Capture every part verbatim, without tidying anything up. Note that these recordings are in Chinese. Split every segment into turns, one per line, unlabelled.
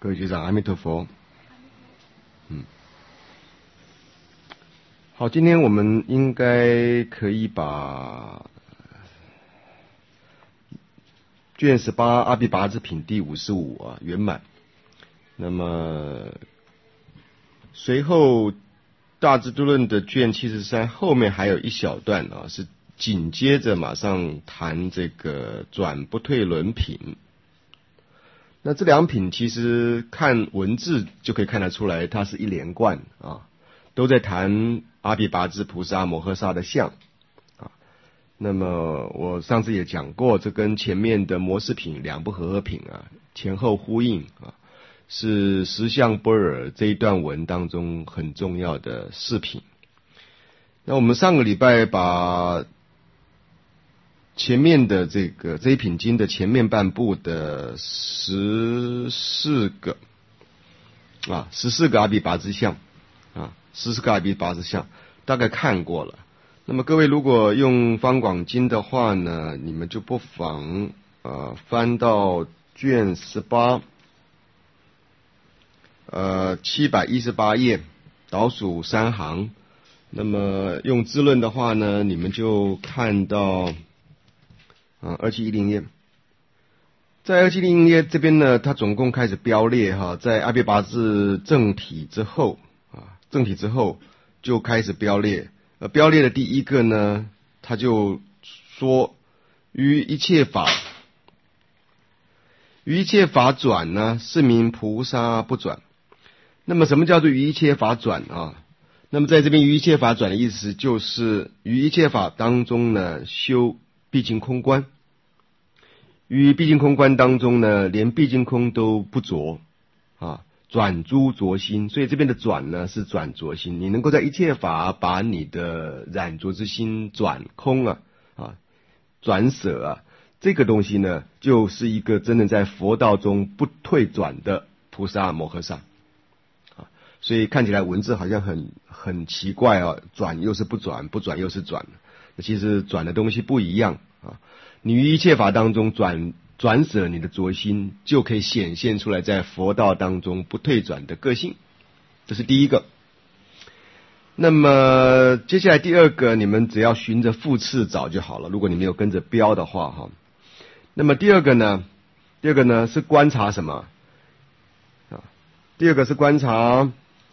各位学长，阿弥陀佛。嗯，好，今天我们应该可以把卷十八阿毗跋致品第五十五啊圆满。那么随后大智度论的卷七十三后面还有一小段啊，是紧接着马上谈这个转不退轮品。那这两品其实看文字就可以看得出来，它是一连贯啊，都在谈阿毗跋致菩萨摩诃萨的相啊。那么我上次也讲过，这跟前面的摩斯品两不和合品啊前后呼应啊，是实相般若这一段文当中很重要的四品。那我们上个礼拜把前面的这个这一品经的前面半部的十四个啊十四个阿毗跋致相啊十四个阿毗跋致相大概看过了。那么各位如果用方广经的话呢，你们就不妨呃翻到卷十八呃七百一十八页倒数三行。那么用支论的话呢，你们就看到啊，二七一零页，在二七一零页这边呢，它总共开始标列哈，在阿毗跋致正体之后啊，正体之后就开始标列。呃，标列的第一个呢，他就说于一切法，于一切法转呢，是名菩萨不转。那么什么叫做于一切法转啊？那么在这边于一切法转的意思就是于一切法当中呢，修毕竟空观。于毕竟空观当中呢，连毕竟空都不着啊，转诸着心。所以这边的转呢是转着心，你能够在一切法把你的染着之心转空啊啊，转舍啊，这个东西呢就是一个真正在佛道中不退转的菩萨摩诃萨啊。所以看起来文字好像很很奇怪啊，转又是不转，不转又是转，其实转的东西不一样啊。你于一切法当中转转舍你的着心，就可以显现出来在佛道当中不退转的个性，这是第一个。那么接下来第二个，你们只要循着复次找就好了，如果你没有跟着标的话哈。那么第二个呢，第二个呢是观察什么啊？第二个是观察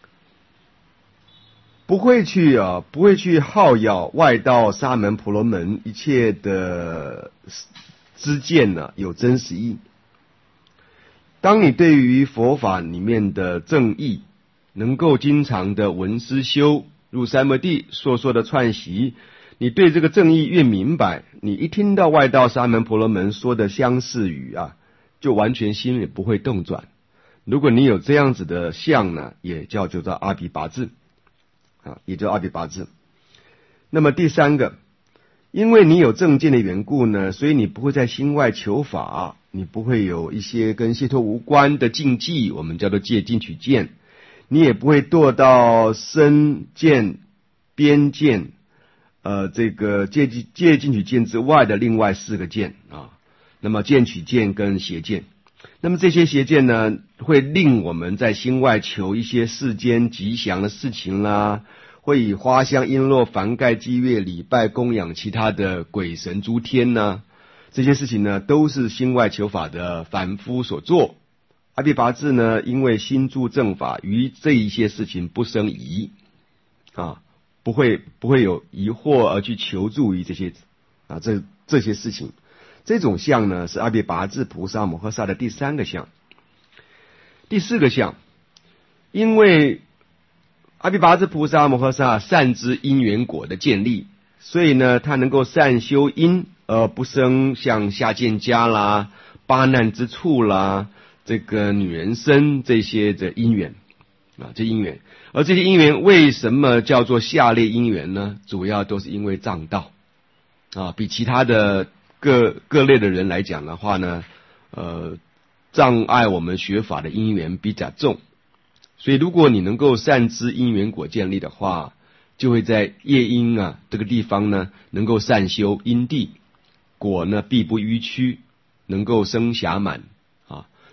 不会去啊，不会去好咬外道沙门婆罗门一切的知见呢、啊、有真实义。当你对于佛法里面的正义能够经常的闻思修，入三摩地烁烁的串习，你对这个正义越明白，你一听到外道沙门婆罗门说的相似语啊，就完全心里不会动转。如果你有这样子的相呢，也叫就叫阿毗跋致啊，也叫阿毗跋致。那么第三个，因为你有正见的缘故呢，所以你不会在心外求法，你不会有一些跟解脱无关的禁忌，我们叫做戒禁取见，你也不会堕到身见边见呃这个戒戒禁取见之外的另外四个见啊。那么见取见跟邪见，那么这些邪见呢，会令我们在心外求一些世间吉祥的事情啦，会以花香璎珞幡盖祭乐礼拜供养其他的鬼神诸天呢，这些事情呢都是心外求法的凡夫所做。阿毗跋致呢，因为心住正法，于这一些事情不生疑啊，不会不会有疑惑而去求助于这些啊这这些事情。这种相呢，是阿毗跋致菩萨摩诃萨的第三个相。第四个相，因为阿毗跋致菩萨摩诃萨善知因缘果的建立，所以呢，他能够善修因，而不生像下贱家啦、八难之处啦、这个女人身这些的因缘啊，这因缘。而这些因缘为什么叫做下列因缘呢？主要都是因为障道啊，比其他的各各类的人来讲的话呢，呃，障碍我们学法的因缘比较重，所以如果你能够善知因缘果建立的话，就会在业因啊这个地方呢，能够善修因地，果呢必不迂曲，能够生暇满啊，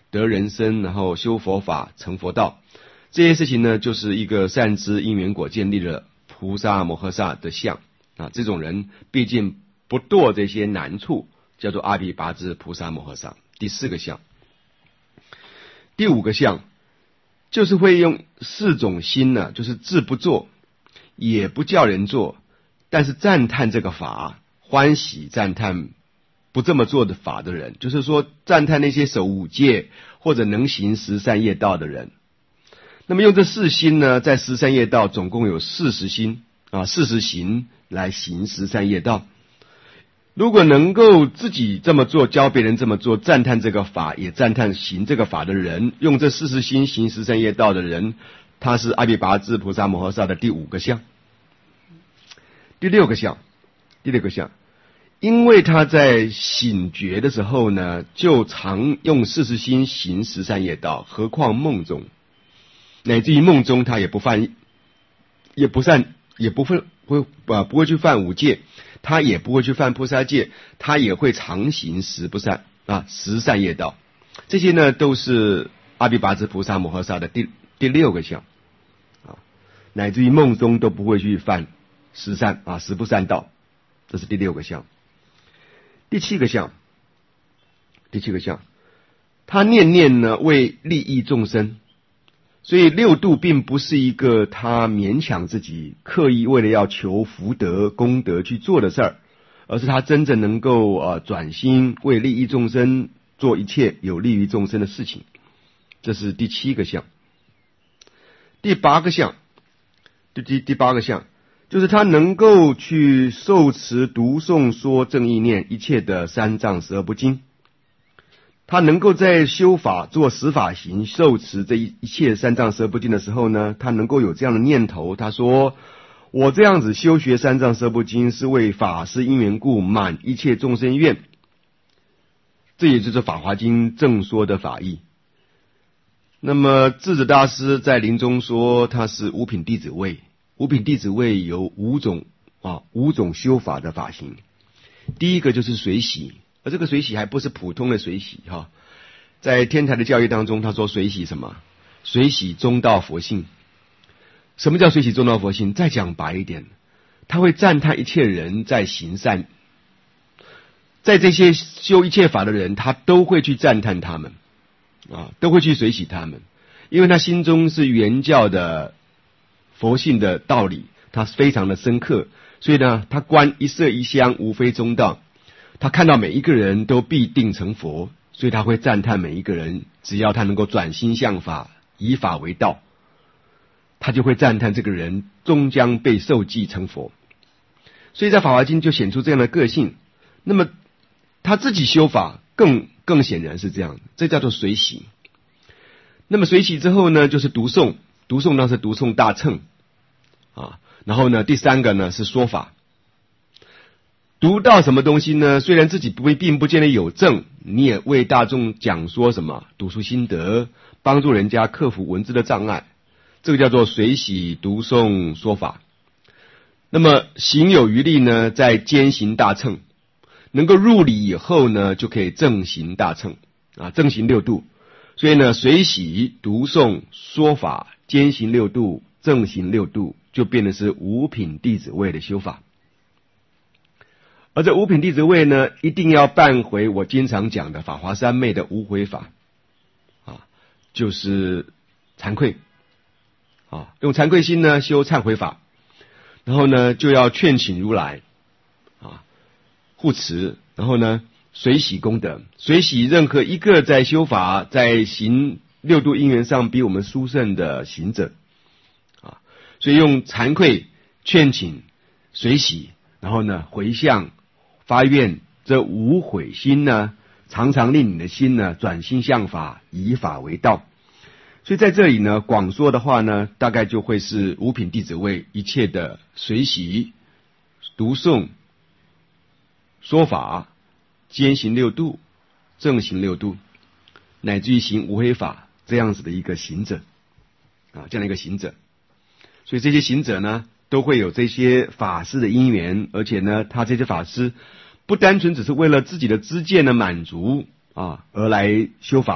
得人身，然后修佛法成佛道，这些事情呢，就是一个善知因缘果建立了菩萨摩诃萨的相啊。这种人毕竟不堕这些难处，叫做阿毗跋致菩萨摩诃萨。第四个相。第五个相就是会用四种心呢，就是自不做，也不叫人做，但是赞叹这个法，欢喜赞叹不这么做的法的人，就是说赞叹那些守五戒或者能行十善业道的人。那么用这四心呢，在十善业道总共有四十心啊，四十行来行十善业道。如果能够自己这么做，教别人这么做，赞叹这个法，也赞叹行这个法的人，用这四十心行十善业道的人，他是阿毗跋致菩萨摩诃萨的第五个相。第六个相，第六个相，因为他在醒觉的时候呢，就常用四十心行十善业道，何况梦中，乃至于梦中他也不犯，也不善，也不会不啊不会去犯五戒。他也不会去犯菩萨戒，他也会常行十不善啊，十善业道。这些呢，都是阿毗跋致菩萨摩诃萨的第第六个相啊，乃至于梦中都不会去犯十善啊，十不善道，这是第六个相。第七个相，第七个相，他念念呢为利益众生，所以六度并不是一个他勉强自己刻意为了要求福德功德去做的事儿，而是他真正能够呃转心为利益众生做一切有利于众生的事情。这是第七个相。第八个相，第第第八个相，就是他能够去受持读诵说正意念一切的三藏十二部经。他能够在修法做十法行受持这一一切三藏十二部经的时候呢，他能够有这样的念头，他说我这样子修学三藏十二部经是为法师因缘故，满一切众生愿。这也就是法华经正说的法义。那么智者大师在临终说他是五品弟子位，五品弟子位有五种啊五种修法的法行。第一个就是随喜，而这个随喜还不是普通的随喜哈，在天台的教义当中，他说随喜什么？随喜中道佛性。什么叫随喜中道佛性？再讲白一点，他会赞叹一切人在行善，在这些修一切法的人，他都会去赞叹他们啊，都会去随喜他们，因为他心中是原教的佛性的道理，他非常的深刻，所以呢，他观一色一香无非中道。他看到每一个人都必定成佛，所以他会赞叹每一个人，只要他能够转心向法，以法为道，他就会赞叹这个人终将被受记成佛。所以在法华经就显出这样的个性。那么他自己修法更更显然是这样，这叫做随喜。那么随喜之后呢，就是读诵，读诵呢是读诵大乘啊，然后呢第三个呢是说法。读到什么东西呢？虽然自己不并不见得有证，你也为大众讲说什么读书心得，帮助人家克服文字的障碍，这个叫做随喜读诵说法。那么行有余力呢，在兼行大乘，能够入理以后呢，就可以正行大乘啊，正行六度。所以呢，随喜读诵说法，兼行六度，正行六度，就变成是五品弟子位的修法。而这五品弟子位呢，一定要办回我经常讲的法华三昧的无悔法啊，就是惭愧啊，用惭愧心呢修忏悔法，然后呢就要劝请如来啊护持，然后呢随喜功德，随喜任何一个在修法在行六度因缘上比我们殊胜的行者啊，所以用惭愧、劝请、随喜，然后呢回向发愿，这无悔心呢，常常令你的心呢转心向法，以法为道。所以在这里呢，广说的话呢，大概就会是五品弟子位一切的随喜、读诵、说法、兼行六度、正行六度，乃至于行无悔法这样子的一个行者啊，这样的一个行者。所以这些行者呢，都会有这些法师的因缘，而且呢，他这些法师不单纯只是为了自己的知见的满足啊而来修法，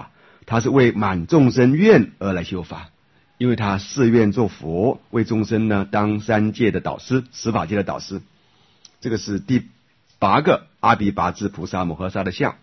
他是为满众生愿而来修法，因为他誓愿做佛，为众生呢当三界的导师，十法界的导师。这个是第八个阿鞞跋致菩萨摩诃萨的相。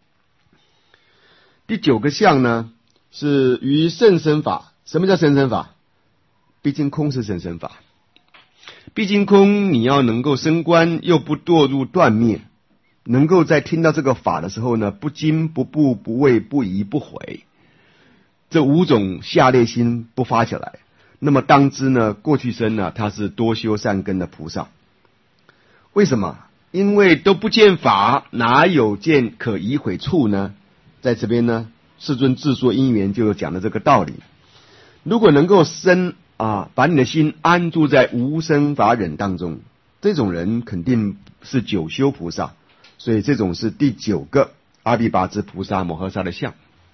第九个相呢，是于甚深法。什么叫甚深法？毕竟空是甚深法。毕竟空，你要能够升观，又不堕入断灭，能够在听到这个法的时候呢，不惊不怖不畏不疑不悔，这五种下列心不发起来，那么当知呢，过去生呢，他是多修善根的菩萨。为什么？因为都不见法，哪有见可疑悔处呢？在这边呢，世尊自说因缘就有讲的这个道理。如果能够生啊，把你的心安住在无生法忍当中，这种人肯定是九修菩萨。所以这种是第九个阿鞞跋致菩萨摩诃萨的相。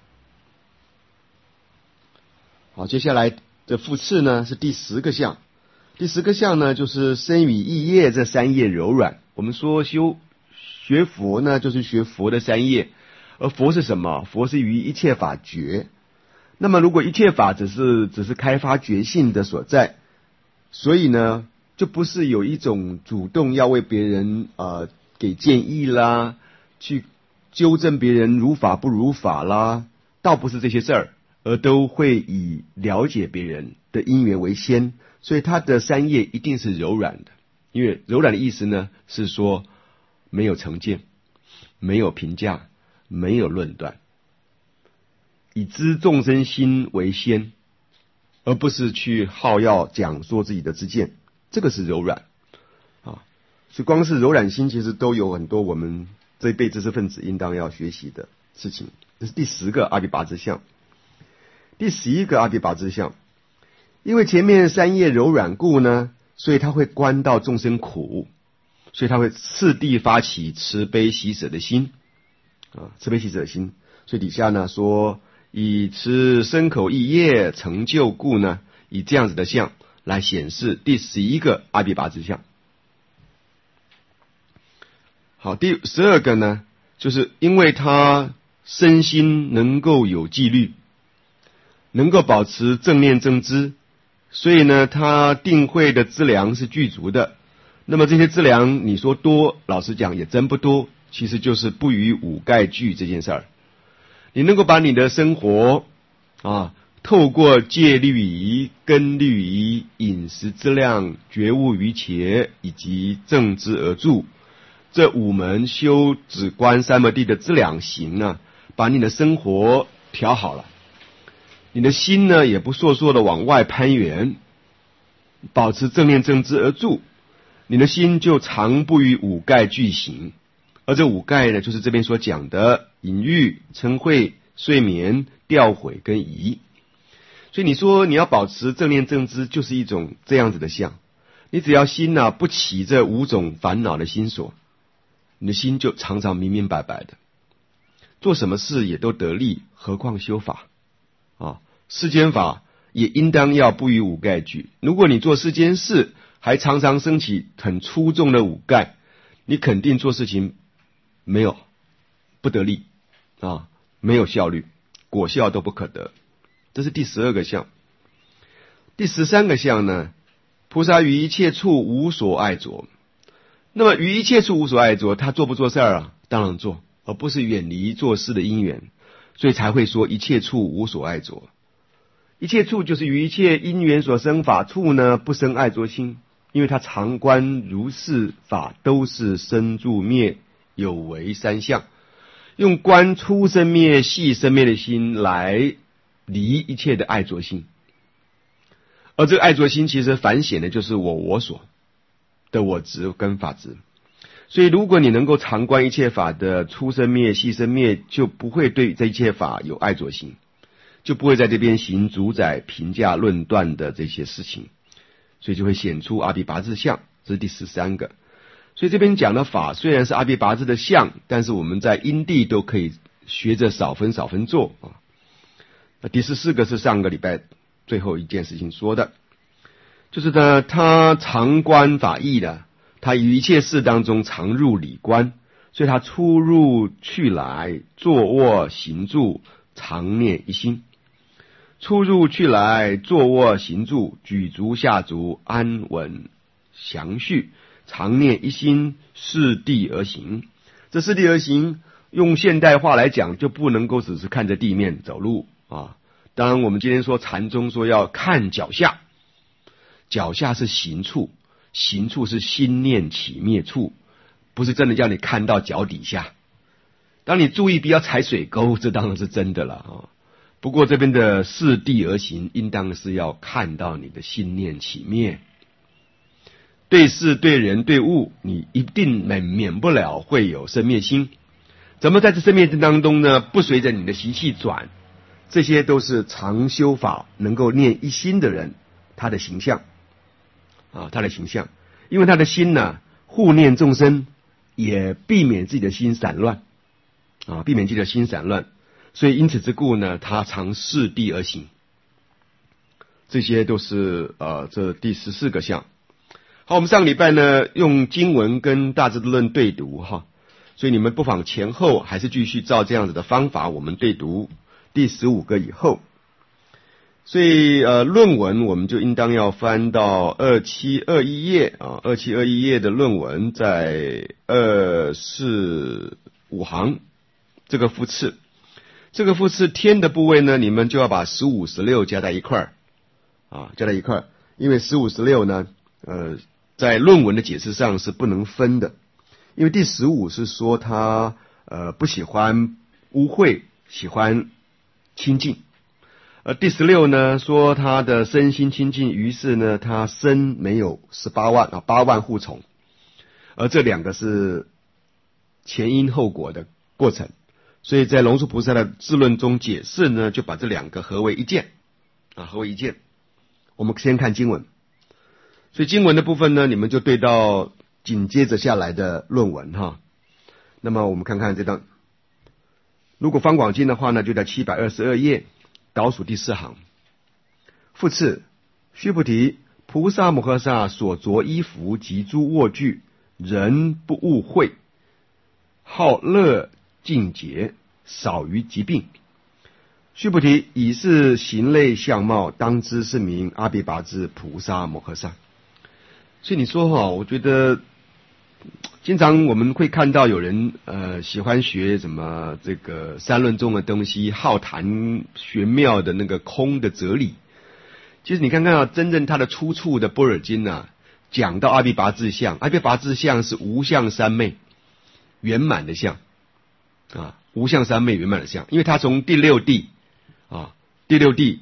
好，接下来的复次呢是第十个相。第十个相呢，就是身语意业这三业柔软。我们说修学佛呢，就是学佛的三业，而佛是什么？佛是于一切法觉。那么如果一切法只是只是开发觉性的所在，所以呢，就不是有一种主动要为别人呃给建议啦，去纠正别人如法不如法啦，倒不是这些事儿，而都会以了解别人的因缘为先。所以他的三业一定是柔软的，因为柔软的意思呢，是说没有成见，没有评价，没有论断，以知众生心为先，而不是去好要讲说自己的知见，这个是柔软啊。所以光是柔软心，其实都有很多我们这一辈知识分子应当要学习的事情。这是第十个阿鞞跋致相。第十一个阿鞞跋致相，因为前面三业柔软故呢，所以他会观到众生苦，所以他会次第发起慈悲喜舍的心啊，慈悲喜舍的心。所以底下呢说，以持身口意业成就故呢，以这样子的相来显示第十一个阿鞞跋致相。好，第十二个呢，就是因为他身心能够有纪律，能够保持正念正知，所以呢，他定慧的资粮是具足的。那么这些资粮，你说多，老实讲也真不多，其实就是不与五盖俱这件事儿。你能够把你的生活啊，透过戒律仪、根律仪、饮食质量、觉悟于切以及正知而住这五门修止观三摩地的资粮行呢，把你的生活调好了，你的心呢也不烁烁的往外攀援，保持正念正知而住，你的心就常不与五盖俱行。而这五盖呢，就是这边所讲的淫欲、嗔恚、睡眠、掉悔跟疑。所以你说你要保持正念正知，就是一种这样子的相。你只要心啊不起这五种烦恼的心所，你的心就常常明明白白的，做什么事也都得力，何况修法啊？世间法也应当要不与五盖俱。如果你做世间事还常常升起很粗重的五盖，你肯定做事情没有不得力啊，没有效率，果效都不可得。这是第十二个相。第十三个相呢，菩萨于一切处无所爱着。那么于一切处无所爱着，他做不做事儿啊？当然做，而不是远离做事的因缘，所以才会说一切处无所爱着。一切处就是于一切因缘所生法处呢，不生爱着心，因为他常观如是法都是生住灭有为三相，用观粗生灭细生灭的心来离一切的爱着心。而这个爱着心其实反显的就是我我所的我执跟法执。所以如果你能够常观一切法的粗生灭细生灭，就不会对这一切法有爱着心，就不会在这边行主宰评价论断的这些事情，所以就会显出阿鞞跋致相。这是第十三个。所以这边讲的法虽然是阿鞞跋致的相，但是我们在因地都可以学着少分少分做啊。那第十四个是上个礼拜最后一件事情说的，就是呢，他常观法义的，他于一切事当中常入理观，所以他出入去来、坐卧行住常念一心。出入去来，坐卧行住，举足下足，安稳详序，常念一心，适地而行。这适地而行，用现代话来讲，就不能够只是看着地面走路啊。当然，我们今天说禅宗说要看脚下，脚下是行处，行处是心念起灭处，不是真的叫你看到脚底下。当你注意不要踩水沟，这当然是真的了啊。不过这边的适地而行，应当是要看到你的心念起灭。对事、对人、对物，你一定免免不了会有生灭心。怎么在这生灭心当中呢？不随着你的习气转，这些都是常修法能够念一心的人，他的形象啊，他的形象。因为他的心呢，护念众生，也避免自己的心散乱啊，避免自己的心散乱。所以因此之故呢，他常适地而行。这些都是呃这第十四个项。好，我们上个礼拜呢用经文跟大智度论对读哈，所以你们不妨前后还是继续照这样子的方法，我们对读第十五个以后。所以呃论文我们就应当要翻到二七二一页啊，二七二一页的论文在二四五行这个复次。这个复次天的部位呢，你们就要把十五、十六加在一块儿啊，加在一块儿，因为十五、十六呢，呃，在论文的解释上是不能分的，因为第十五是说他呃不喜欢污秽，喜欢清净，而第十六呢说他的身心清净，于是呢他身没有十八万啊，八万护从，而这两个是前因后果的过程。所以在龙树菩萨的智论中解释呢，就把这两个合为一件啊，合为一件。我们先看经文，所以经文的部分呢，你们就对到紧接着下来的论文哈。那么我们看看这段，如果方广经的话呢，就在七百二十二页倒数第四行。复次，须菩提，菩萨摩诃萨所着衣服及诸卧具，人不误会，好乐净洁，少于疾病。须菩提，以是形类相貌，当知是名阿鞞跋致菩萨摩诃萨。所以你说哈，我觉得经常我们会看到有人呃喜欢学什么这个三论中的东西，好谈玄妙的那个空的哲理。其实你看看啊，真正它的出处的般若经啊，讲到阿鞞跋致相，阿鞞跋致相是无相三昧圆满的相。啊，无相三昧圆满的相，因为他从第六地啊，第六地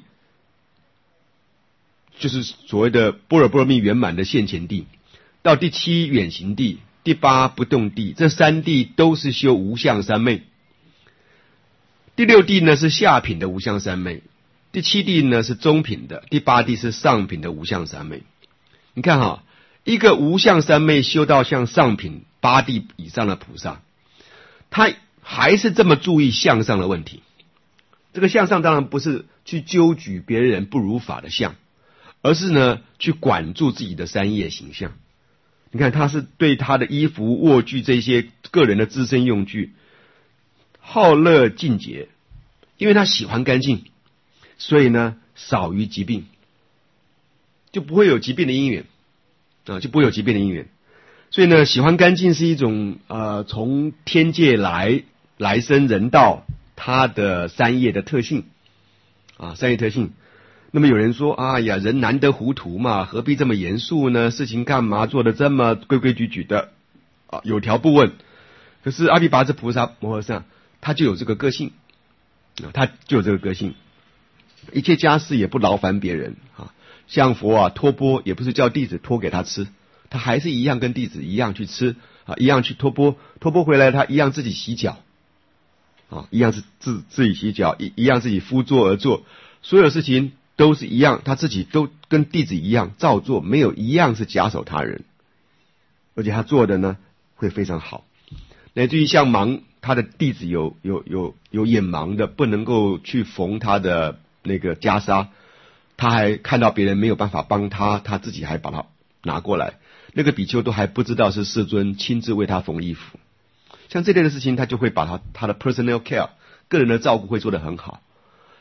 就是所谓的般若波罗蜜圆满的现前地，到第七远行地，第八不动地，这三地都是修无相三昧。第六地呢是下品的无相三昧，第七地呢是中品的，第八地是上品的无相三昧。你看哈，一个无相三昧修到像上品八地以上的菩萨，他还是这么注意相上的问题。这个相上当然不是去纠举别人不如法的相，而是呢去管住自己的三业形象。你看他是对他的衣服卧具这些个人的自身用具好乐净洁，因为他喜欢干净，所以呢少于疾病，就不会有疾病的因缘啊，就不会有疾病的因缘。所以呢喜欢干净是一种呃从天界来来生人道他的三业的特性啊，三业特性。那么有人说，哎呀，人难得糊涂嘛，何必这么严肃呢？事情干嘛做得这么规规矩矩的啊，有条不紊。可是阿鞞跋致菩萨摩诃萨他就有这个个性啊，他就有这个个性，一切家事也不劳烦别人啊。像佛啊托钵也不是叫弟子托给他吃，他还是一样跟弟子一样去吃啊，一样去托钵，托钵回来他一样自己洗脚啊，一样是自自己洗脚，一一样自己敷桌而坐，所有事情都是一样，他自己都跟弟子一样照做，没有一样是假手他人，而且他做的呢会非常好。乃至于像盲，他的弟子有有有有眼盲的，不能够去缝他的那个袈裟，他还看到别人没有办法帮他，他自己还把它拿过来，那个比丘都还不知道是世尊亲自为他缝衣服。像这类的事情，他就会把他他的 personal care 个人的照顾会做得很好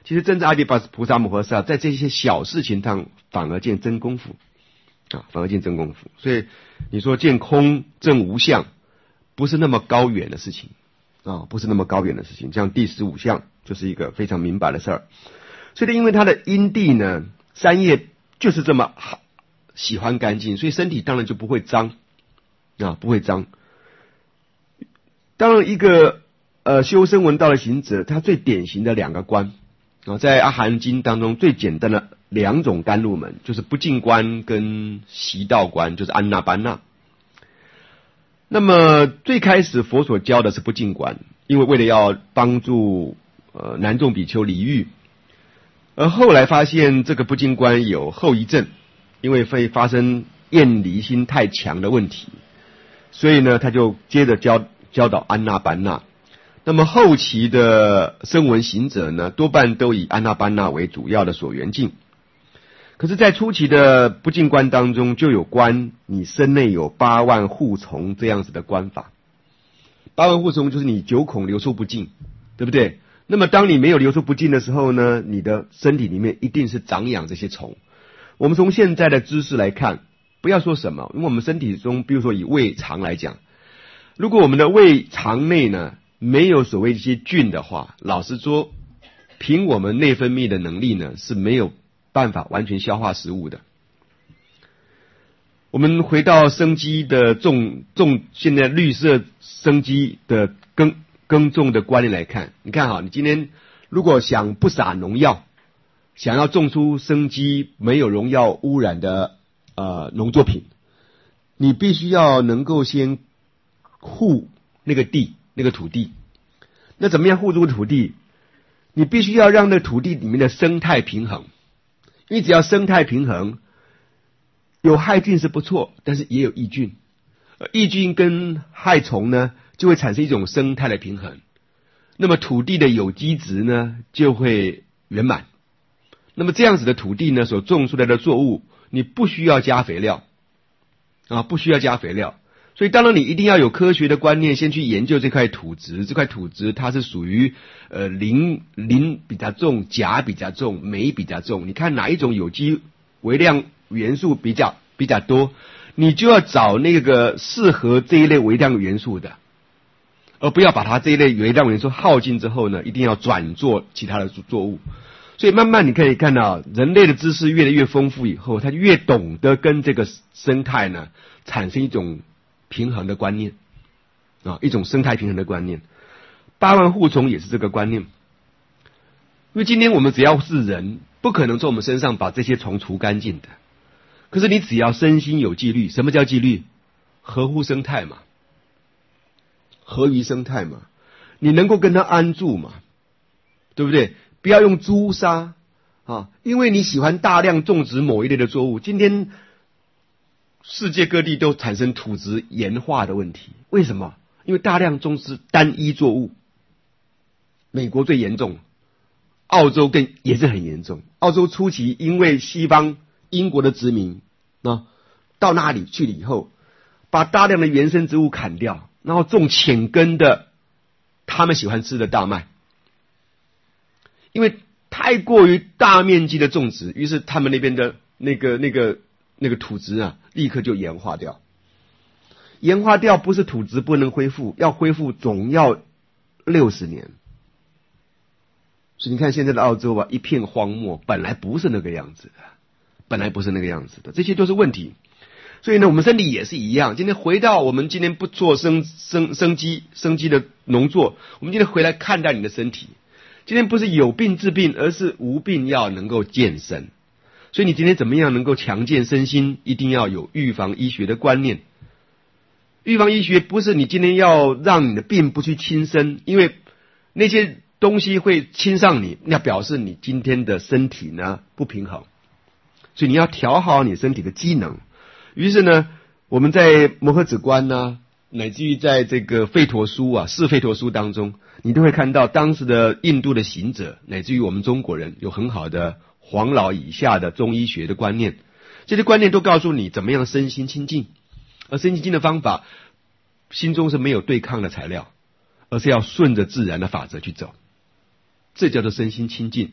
其实真正阿底菩萨摩诃萨在这些小事情上反而见真功夫啊，反而见真功夫。所以你说见空证无相，不是那么高远的事情啊，不是那么高远的事情。像第十五项就是一个非常明白的事儿。所以因为他的因地呢，三业就是这么喜欢干净，所以身体当然就不会脏啊，不会脏。当然一个呃修声闻道的行者，他最典型的两个关啊，在阿含经当中最简单的两种甘露门，就是不净观跟习道观，就是安那班那。那么最开始佛所教的是不净观，因为为了要帮助呃男众比丘离欲，而后来发现这个不净观有后遗症，因为会发生厌离心太强的问题，所以呢他就接着教教导安那班那。那么后期的声闻行者呢，多半都以安那班那为主要的所缘境。可是在初期的不净观当中，就有观你身内有八万护从这样子的观法。八万护从就是你九孔流出不尽，对不对？那么当你没有流出不尽的时候呢，你的身体里面一定是长养这些虫。我们从现在的知识来看，不要说什么，因为我们身体中，比如说以胃肠来讲，如果我们的胃肠内呢没有所谓一些菌的话，老实说，凭我们内分泌的能力呢是没有办法完全消化食物的。我们回到生机的种种，现在绿色生机的耕耕种的观念来看，你看哈，你今天如果想不撒农药，想要种出生机没有农药污染的呃农作品，你必须要能够先护那个地那个土地。那怎么样护住土地？你必须要让那土地里面的生态平衡。因为只要生态平衡，有害菌是不错，但是也有益菌，益菌跟害虫呢就会产生一种生态的平衡，那么土地的有机质呢就会圆满。那么这样子的土地呢所种出来的作物，你不需要加肥料啊，不需要加肥料。所以当然你一定要有科学的观念，先去研究这块土质，这块土质它是属于呃磷磷比较重，钾比较重，镁比较重，你看哪一种有机微量元素比较比较多，你就要找那个适合这一类微量元素的，而不要把它这一类微量元素耗尽之后呢，一定要转做其他的作物。所以慢慢你可以看到，人类的知识越来越丰富以后，他越懂得跟这个生态呢产生一种平衡的观念啊，一种生态平衡的观念。八万护从也是这个观念，因为今天我们只要是人，不可能从我们身上把这些虫除干净的。可是你只要身心有纪律，什么叫纪律？合乎生态嘛，合于生态嘛，你能够跟它安住嘛，对不对？不要用诛杀啊，因为你喜欢大量种植某一类的作物，今天世界各地都产生土质盐化的问题，为什么？因为大量种植单一作物。美国最严重，澳洲更也是很严重。澳洲初期因为西方英国的殖民啊，到那里去了以后，把大量的原生植物砍掉，然后种浅根的他们喜欢吃的大麦，因为太过于大面积的种植，于是他们那边的那个那个那个土质啊，立刻就盐化掉。盐化掉不是土质不能恢复，要恢复总要六十年。所以你看现在的澳洲啊，一片荒漠，本来不是那个样子的，本来不是那个样子的，这些都是问题。所以呢，我们身体也是一样。今天回到我们今天不做生生生机生机的农作，我们今天回来看待你的身体。今天不是有病治病，而是无病要能够健身。所以你今天怎么样能够强健身心，一定要有预防医学的观念。预防医学不是你今天要让你的病不去侵身，因为那些东西会侵上你，那表示你今天的身体呢不平衡，所以你要调好你身体的机能。于是呢，我们在摩诃止观呢，乃至于在这个吠陀书啊、释吠陀书当中，你都会看到当时的印度的行者，乃至于我们中国人有很好的黄老以下的中医学的观念，这些观念都告诉你怎么样身心清净。而身心清净的方法，心中是没有对抗的材料，而是要顺着自然的法则去走，这叫做身心清净。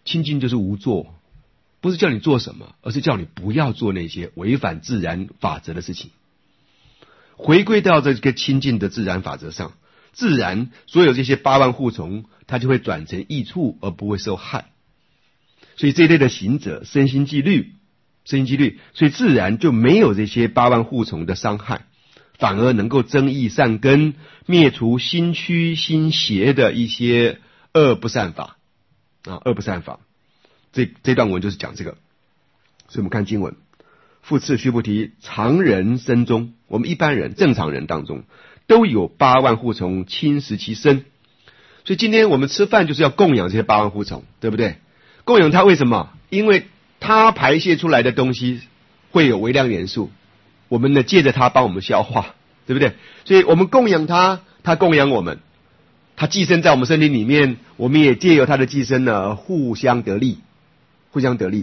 清净就是无作，不是叫你做什么，而是叫你不要做那些违反自然法则的事情。回归到这个清净的自然法则上，自然所有这些八万护从，它就会转成益处，而不会受害。所以这一类的行者身心纪律，身心纪律，所以自然就没有这些八万护从的伤害，反而能够增益善根，灭除心曲心邪的一些恶不善法啊，恶不善法。这这段文就是讲这个。所以我们看经文，复次须菩提，常人身中，我们一般人正常人当中都有八万护从侵蚀其身。所以今天我们吃饭就是要供养这些八万护从，对不对？供养它为什么？因为它排泄出来的东西会有微量元素，我们呢借着它帮我们消化，对不对？所以我们供养它，它供养我们，它寄生在我们身体里面，我们也借由它的寄生呢互相得利，互相得利。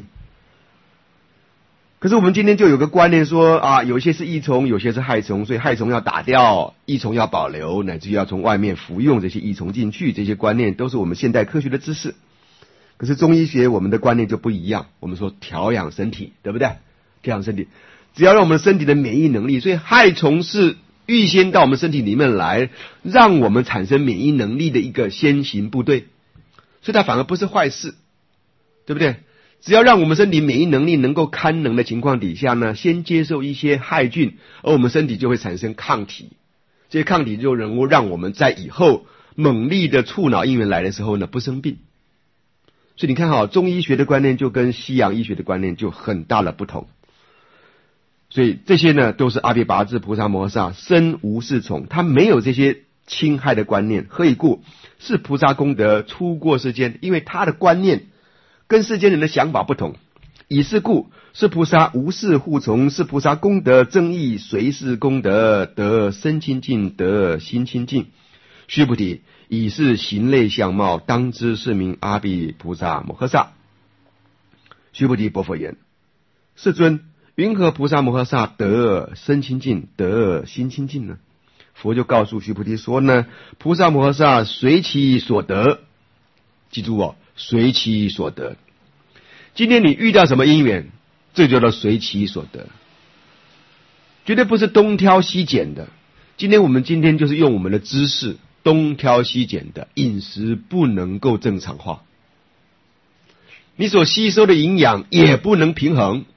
可是我们今天就有个观念说啊，有些是益虫，有些是害虫，所以害虫要打掉，益虫要保留，乃至于要从外面服用这些益虫进去，这些观念都是我们现代科学的知识。可是中医学我们的观念就不一样，我们说调养身体，对不对？调养身体，只要让我们身体的免疫能力，所以害虫是预先到我们身体里面来，让我们产生免疫能力的一个先行部队，所以它反而不是坏事，对不对？只要让我们身体免疫能力能够堪能的情况底下呢，先接受一些害菌，而我们身体就会产生抗体，这些抗体就能够让我们在以后猛烈的触脑因缘来的时候呢不生病。所以你看好中医学的观念就跟西洋医学的观念就很大的不同。所以这些呢都是阿阇跋致菩萨摩诃萨身无四从，他没有这些侵害的观念。何以故？是菩萨功德出过世间，因为他的观念跟世间人的想法不同。以是故，是菩萨无事护从，是菩萨功德增益，随是功德得身清净，得心清净。须菩提，以是行类相貌，当知是名阿阇菩萨摩诃萨。须菩提，薄佛言：世尊，云何菩萨摩诃萨得身清净，得心清净呢？佛就告诉须菩提说呢，菩萨摩诃萨随其所得，记住哦，随其所得。今天你遇到什么因缘，这就叫随其所得，绝对不是东挑西拣的。今天我们今天就是用我们的知识东挑西拣的，饮食不能够正常化，你所吸收的营养也不能平衡，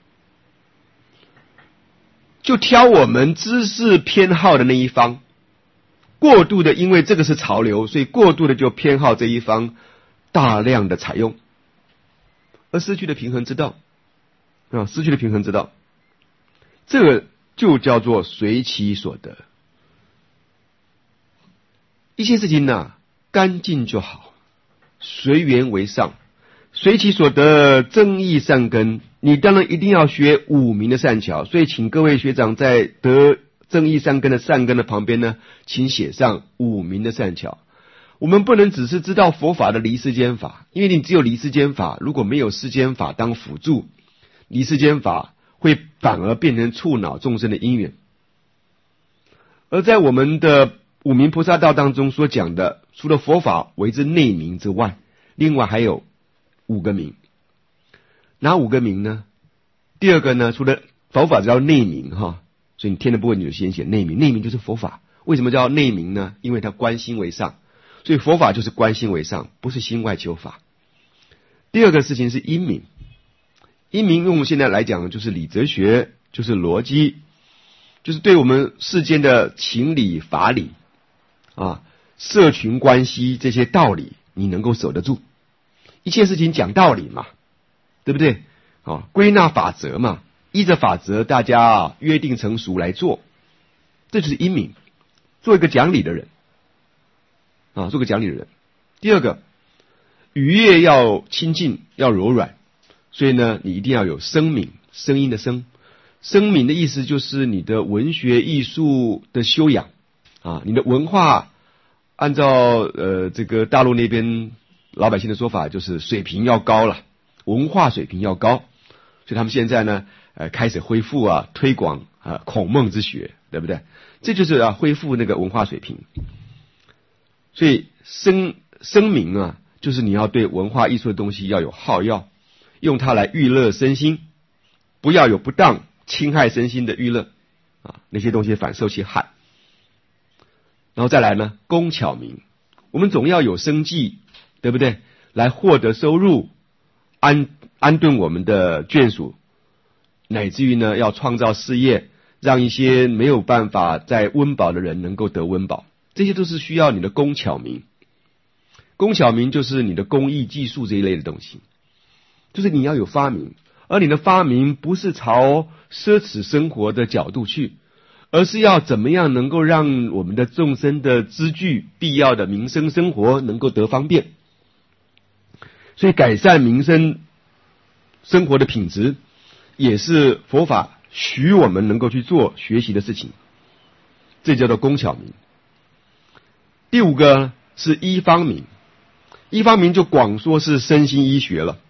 就挑我们知识偏好的那一方，过度的因为这个是潮流，所以过度的就偏好这一方，大量的采用，而失去了平衡之道啊，失去了平衡之道，这个就叫做随其所得。一切事情呢、啊，干净就好，随缘为上，随其所得增益善根。你当然一定要学五明的善巧，所以请各位学长在得增益善根的善根的旁边呢，请写上五明的善巧。我们不能只是知道佛法的离世间法，因为你只有离世间法，如果没有世间法当辅助，离世间法会反而变成触恼众生的因缘。而在我们的五明菩萨道当中所讲的，除了佛法为之内明之外，另外还有五个明。哪五个明呢？第二个呢，除了佛法叫内明哈，所以你填的部分你就先写内明，内明就是佛法。为什么叫内明呢？因为它观心为上，所以佛法就是观心为上，不是心外求法。第二个事情是因明，因明用现在来讲就是理哲学，就是逻辑，就是对我们世间的情理法理啊，社群关系这些道理你能够守得住，一切事情讲道理嘛，对不对？啊，归纳法则嘛，依着法则大家、啊、约定成熟来做，这就是因明，做一个讲理的人啊，做个讲理的人。第二个，语业要清净，要柔软，所以呢，你一定要有声敏，声音的声，声敏的意思就是你的文学艺术的修养啊，你的文化，按照呃这个大陆那边老百姓的说法，就是水平要高了，文化水平要高，所以他们现在呢，呃开始恢复啊，推广啊孔孟之学，对不对？这就是啊恢复那个文化水平。所以声声明啊， 就是你要对文化艺术的东西要有好乐，用它来娱乐身心，不要有不当侵害身心的娱乐啊，那些东西反受其害。然后再来呢，工巧明，我们总要有生计，对不对？来获得收入，安安顿我们的眷属，乃至于呢，要创造事业，让一些没有办法再温饱的人能够得温饱，这些都是需要你的工巧明。工巧明就是你的工艺技术这一类的东西，就是你要有发明，而你的发明不是朝奢侈生活的角度去，而是要怎么样能够让我们的众生的资具必要的民生生活能够得方便。所以改善民生生活的品质，也是佛法许我们能够去做学习的事情，这叫做工巧明。第五个是医方明，医方明就广说是身心医学了，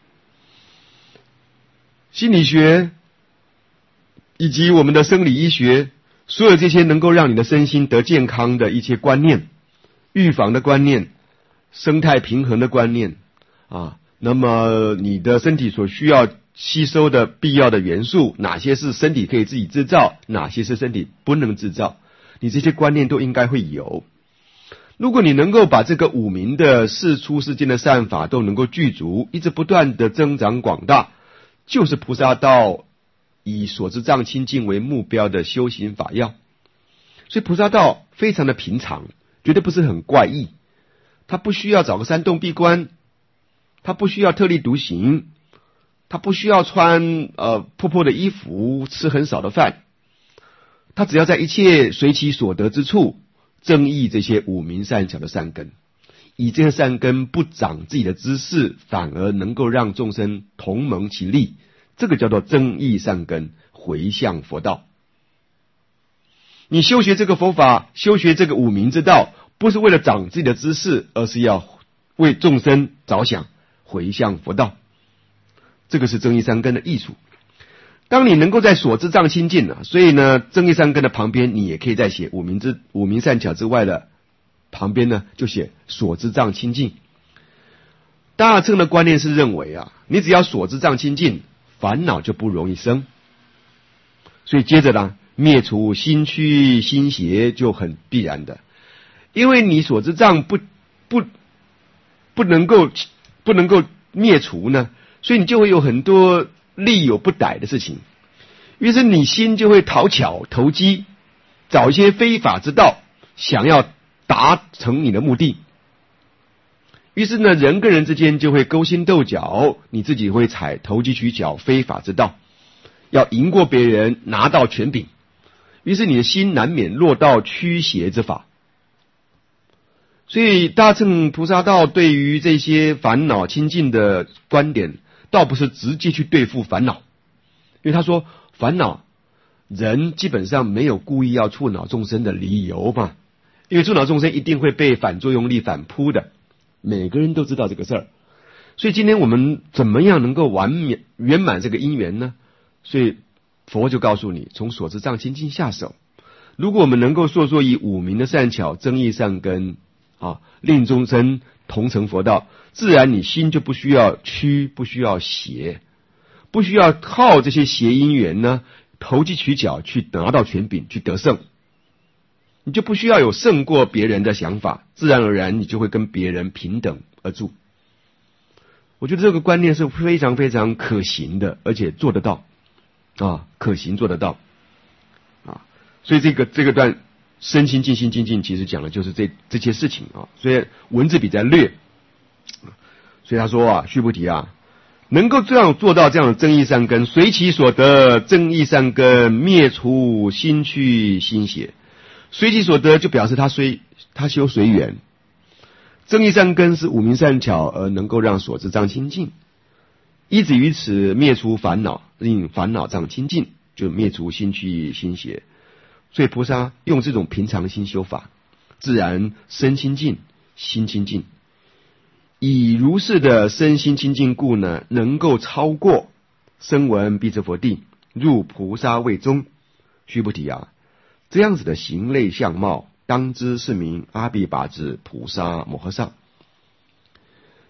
心理学以及我们的生理医学，所有这些能够让你的身心得健康的一些观念，预防的观念，生态平衡的观念啊，那么你的身体所需要吸收的必要的元素，哪些是身体可以自己制造，哪些是身体不能制造，你这些观念都应该会有。如果你能够把这个五明的世出世间的善法都能够具足，一直不断的增长广大，就是菩萨道以所知障清净为目标的修行法要。所以菩萨道非常的平常，绝对不是很怪异，他不需要找个山洞闭关，他不需要特立独行，他不需要穿呃破破的衣服，吃很少的饭，他只要在一切随其所得之处增益这些五明善巧的善根，以这些善根不长自己的知识，反而能够让众生同蒙其利，这个叫做增益善根，回向佛道。你修学这个佛法，修学这个五明之道，不是为了长自己的知识，而是要为众生着想，回向佛道，这个是增益善根的益处。当你能够在所知障清净啊，所以呢，增益善根的旁边，你也可以再写五明之五明善巧之外的旁边呢，就写所知障清净。大乘的观念是认为啊，你只要所知障清净，烦恼就不容易生。所以接着呢，灭除心趣心邪就很必然的，因为你所知障不不不能够不能够灭除呢，所以你就会有很多利有不逮的事情，于是你心就会讨巧投机，找一些非法之道，想要达成你的目的。于是呢，人跟人之间就会勾心斗角，你自己会采投机取巧非法之道，要赢过别人，拿到权柄，于是你的心难免落到驱邪之法。所以大乘菩萨道对于这些烦恼清净的观点，倒不是直接去对付烦恼，因为他说烦恼人基本上没有故意要触恼众生的理由嘛，因为触恼众生一定会被反作用力反扑的，每个人都知道这个事儿。所以今天我们怎么样能够完满圆满这个因缘呢？所以佛就告诉你，从所知障清净下手。如果我们能够说说以五明的善巧增益善根啊，令众生同成佛道，自然你心就不需要驱，不需要邪，不需要靠这些邪因缘呢投机取巧去拿到权柄去得胜，你就不需要有胜过别人的想法，自然而然你就会跟别人平等而住。我觉得这个观念是非常非常可行的，而且做得到啊，可行做得到啊，所以这个这个段身心静心精进其实讲的就是这这些事情啊，所以文字比较略，所以他说啊，须菩提啊，能够这样做到这样的增益善根，随其所得增益善根，灭除心趣心邪。随其所得就表示他随他修随缘，增益善根是五明善巧而能够让所知障清净，依止于此灭除烦恼，令烦恼障清净，就灭除心趣心邪。所以菩萨用这种平常心修法，自然身清净心清净，以如是的身心清净故呢，能够超过声闻辟支佛地，入菩萨位中。须菩提啊，这样子的形类相貌，当知是名阿鞞跋致菩萨摩诃萨。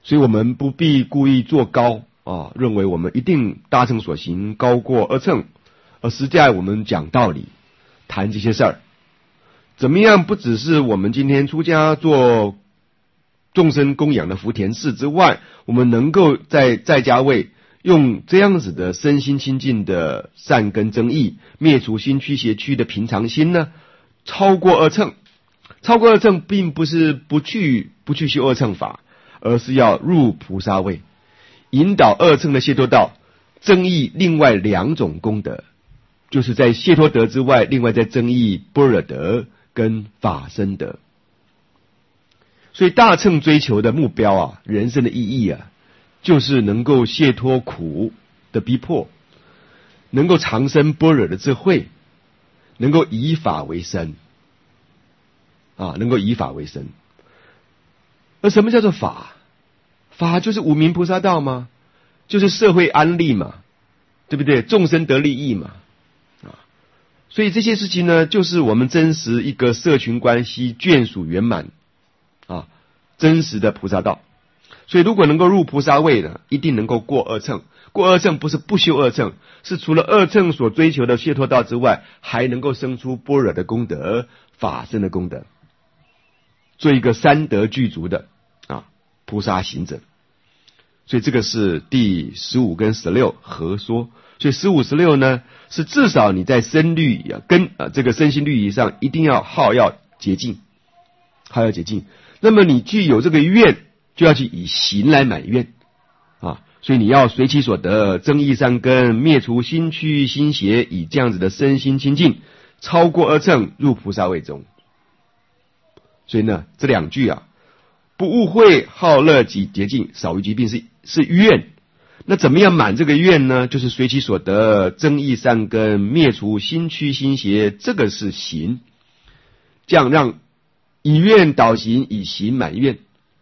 所以我们不必故意做高啊，认为我们一定大乘所行高过二乘，而实在我们讲道理，谈这些事儿，怎么样？不只是我们今天出家做众生供养的福田事之外，我们能够在在家位用这样子的身心清净的善根增益，灭除心驱邪驱的平常心呢，超过二乘。超过二乘并不是不去不去修二乘法，而是要入菩萨位，引导二乘的解脱道，增益另外两种功德，就是在解脱德之外，另外再增益般若德跟法身德。所以大乘追求的目标啊，人生的意义啊，就是能够解脱苦的逼迫，能够长生般若的智慧，能够以法为身啊，能够以法为身。而什么叫做法？法就是无明菩萨道吗？就是社会安利嘛，对不对？众生得利益嘛，啊，所以这些事情呢，就是我们真实一个社群关系眷属圆满啊，真实的菩萨道。所以如果能够入菩萨位呢，一定能够过二乘。过二乘不是不修二乘，是除了二乘所追求的解脱道之外，还能够生出般若的功德、法身的功德，做一个三德具足的啊菩萨行者。所以这个是第十五跟十六合说。所以十五、十六呢，是至少你在身律跟啊这个身心律仪上一定要好要洁净，好要洁净。那么你具有这个愿，就要去以行来满愿啊。所以你要随其所得，增益善根，灭除心驱心邪，以这样子的身心清净，超过二乘入菩萨位中。所以呢，这两句啊，不误会好乐及洁净，少于疾病是是愿。那怎么样满这个愿呢？就是随其所得，增益善根，灭除心驱心邪，这个是行。这样让以愿导行，以行满愿，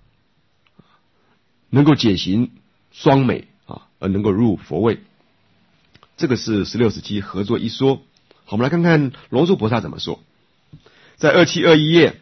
能够解行双美啊，而能够入佛位。这个是十六、十七合作一说。好，我们来看看龙树菩萨怎么说。在二七二一页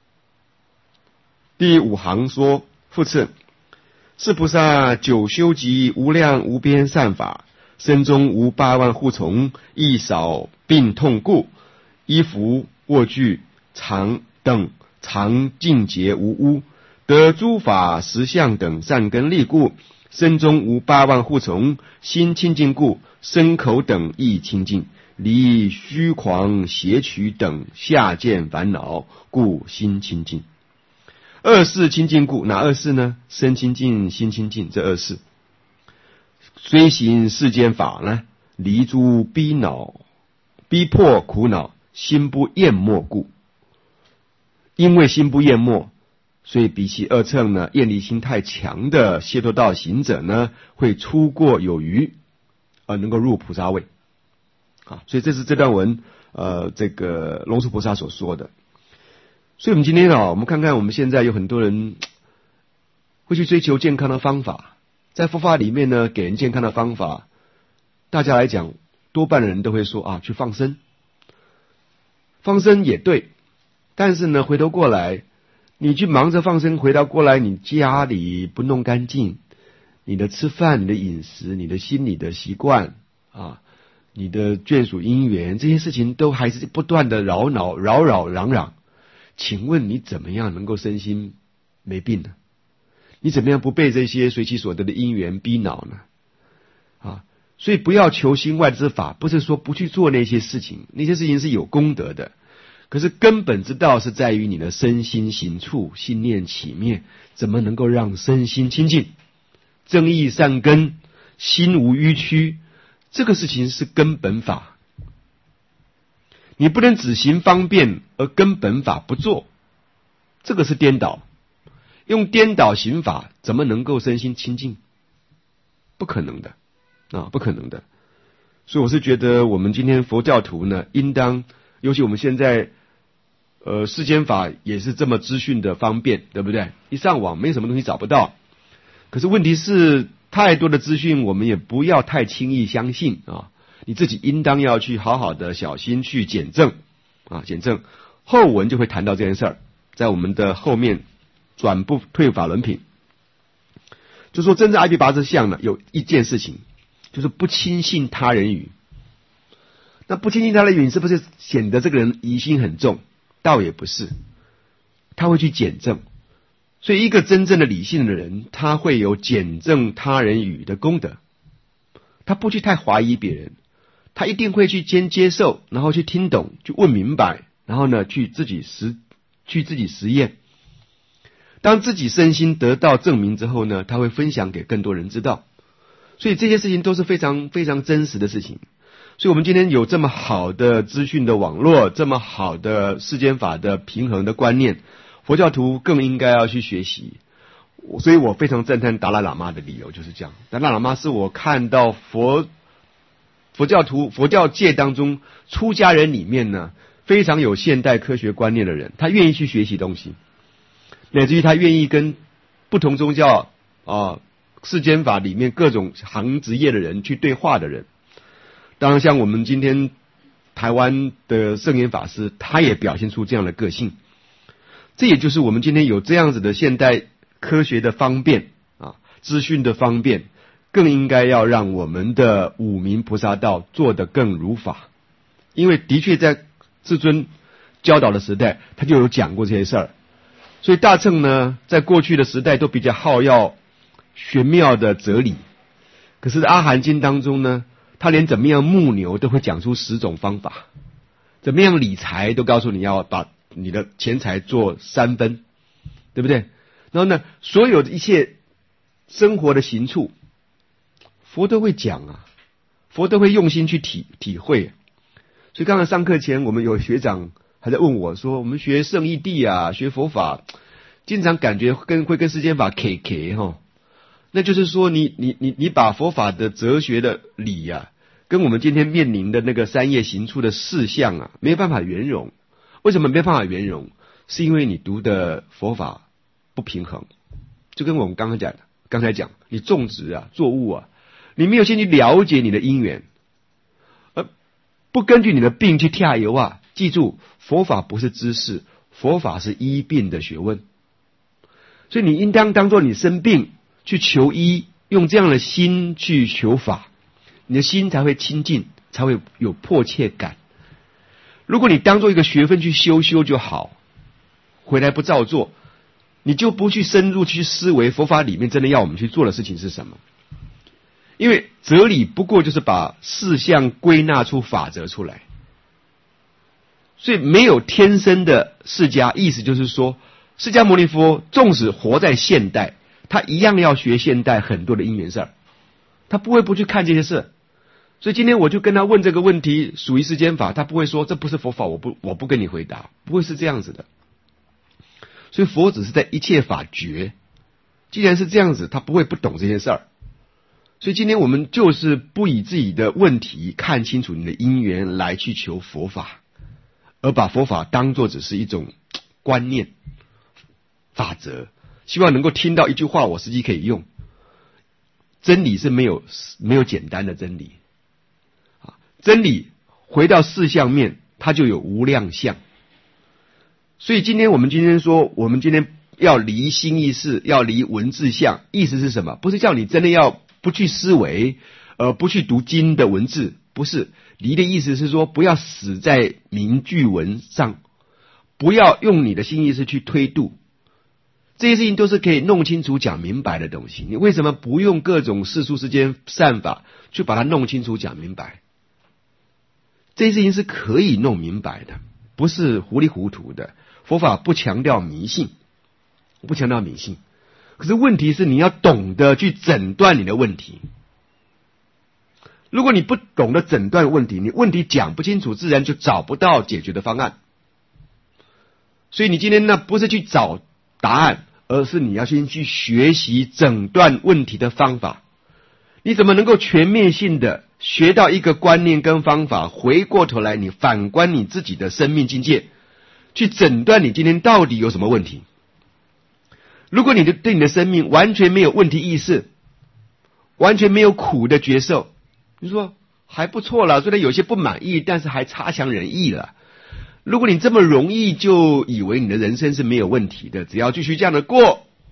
第五行说：复次，是菩萨久修集无量无边善法，身中无八万护从，亦少病痛故，衣服卧具常等常净洁无污，得诸法实相等善根力故，身中无八万护从，心清净故，身口等亦清净，离虚狂邪曲等下贱烦恼，故心清净。二世清净故，哪二世呢？身清净、心清净，这二世。虽行世间法呢，离诸逼恼、逼迫苦恼，心不厌默故。因为心不厌默，所以比起二乘呢，厌离心太强的解脱道行者呢，会出过有余，而能够入菩萨位。啊，所以这是这段文呃，这个龙树菩萨所说的。所以我们今天啊，我们看看我们现在有很多人会去追求健康的方法，在佛法里面呢，给人健康的方法，大家来讲，多半的人都会说啊，去放生。放生也对，但是呢，回头过来，你去忙着放生，回到过来，你家里不弄干净，你的吃饭、你的饮食、你的心理的习惯啊，你的眷属因缘，这些事情都还是不断的扰恼、扰扰攘攘。请问你怎么样能够身心没病呢？你怎么样不被这些随其所得的因缘逼恼呢？啊，所以不要求心外之法，不是说不去做那些事情，那些事情是有功德的。可是根本之道是在于你的身心行处、信念起灭，怎么能够让身心清净、增益善根、心无迂曲？这个事情是根本法。你不能只行方便而根本法不做，这个是颠倒。用颠倒行法，怎么能够身心清净？不可能的啊，不可能的。所以我是觉得，我们今天佛教徒呢，应当，尤其我们现在，呃，世间法也是这么资讯的方便，对不对？一上网没什么东西找不到。可是问题是，太多的资讯，我们也不要太轻易相信啊。你自己应当要去好好的小心去检证啊，检证。后文就会谈到这件事儿，在我们的后面转不退法轮品。 就说真正阿毗跋致相呢，有一件事情，就是不轻信他人语。那不轻信他人语，是不是显得这个人疑心很重？倒也不是，他会去检证。所以一个真正的理性的人，他会有检证他人语的功德，他不去太怀疑别人，他一定会去先接受，然后去听懂，去问明白，然后呢去自己实去自己实验。当自己身心得到证明之后呢，他会分享给更多人知道。所以这些事情都是非常非常真实的事情。所以我们今天有这么好的资讯的网络，这么好的世间法的平衡的观念，佛教徒更应该要去学习。所以我非常赞叹达赖喇嘛的理由就是这样。达赖喇嘛是我看到佛佛教徒佛教界当中出家人里面呢非常有现代科学观念的人，他愿意去学习东西，乃至于他愿意跟不同宗教啊世间法里面各种行职业的人去对话的人。当然像我们今天台湾的圣严法师，他也表现出这样的个性。这也就是我们今天有这样子的现代科学的方便啊，资讯的方便，更应该要让我们的五明菩萨道做得更如法。因为的确在至尊教导的时代，他就有讲过这些事儿。所以大乘呢，在过去的时代都比较好要玄妙的哲理，可是阿含经当中呢，他连怎么样牧牛都会讲出十种方法，怎么样理财都告诉你要把你的钱财做三分，对不对？然后呢，所有的一切生活的行处，佛都会讲啊，佛都会用心去体体会。所以刚才上课前，我们有学长还在问我说，我们学圣义谛啊，学佛法，经常感觉跟会跟世间法 K K 哈，那就是说你你你你把佛法的哲学的理啊，跟我们今天面临的那个三业行处的事项啊，没有办法圆融。为什么没有办法圆融？是因为你读的佛法不平衡。就跟我们刚刚讲的，刚才讲，你种植啊，作物啊，你没有先去了解你的因缘，而不根据你的病去跳油啊。记住，佛法不是知识，佛法是医病的学问。所以你应当当作你生病去求医，用这样的心去求法，你的心才会清净，才会有迫切感。如果你当做一个学分去修修就好，回来不照做，你就不去深入去思维佛法里面真的要我们去做的事情是什么。因为哲理不过就是把事项归纳出法则出来，所以没有天生的释迦，意思就是说释迦牟尼佛纵使活在现代，他一样要学现代很多的因缘事儿，他不会不去看这些事。所以今天我就跟他问这个问题，属于世间法，他不会说这不是佛法，我不我不跟你回答，不会是这样子的。所以佛只是在一切法觉，既然是这样子，他不会不懂这件事儿。所以今天我们就是不以自己的问题看清楚你的因缘来去求佛法，而把佛法当作只是一种观念法则，希望能够听到一句话我实际可以用。真理是没有没有简单的真理，真理回到四相面，它就有无量相。所以今天我们今天说，我们今天要离心意识，要离文字相，意思是什么？不是叫你真的要不去思维，呃，不去读经的文字，不是。离的意思是说，不要死在名句文上，不要用你的心意识去推度。这些事情都是可以弄清楚、讲明白的东西。你为什么不用各种世俗世间善法去把它弄清楚、讲明白？这些事情是可以弄明白的，不是糊里糊涂的。佛法不强调迷信，不强调迷信。可是问题是，你要懂得去诊断你的问题。如果你不懂得诊断问题，你问题讲不清楚，自然就找不到解决的方案。所以你今天呢，不是去找答案，而是你要先去学习诊断问题的方法。你怎么能够全面性的学到一个观念跟方法，回过头来你反观你自己的生命境界，去诊断你今天到底有什么问题。如果你的对你的生命完全没有问题意识，完全没有苦的觉受，你说还不错了，虽然有些不满意，但是还差强人意了。如果你这么容易就以为你的人生是没有问题的，只要继续这样的过，